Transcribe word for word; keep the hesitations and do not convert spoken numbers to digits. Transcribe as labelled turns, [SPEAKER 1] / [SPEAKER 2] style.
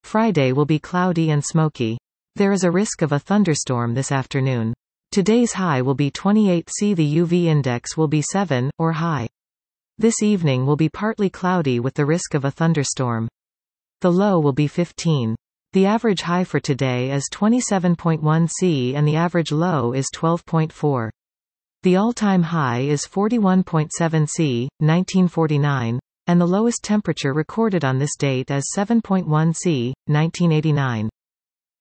[SPEAKER 1] Friday will be cloudy and smoky. There is a risk of a thunderstorm this afternoon. Today's high will be twenty-eight C. The U V index will be seven, or high. This evening will be partly cloudy with the risk of a thunderstorm. The low will be fifteen. The average high for today is twenty-seven point one C and the average low is twelve point four. The all-time high is forty-one point seven C, nineteen forty-nine, and the lowest temperature recorded on this date is seven point one C, nineteen eighty-nine.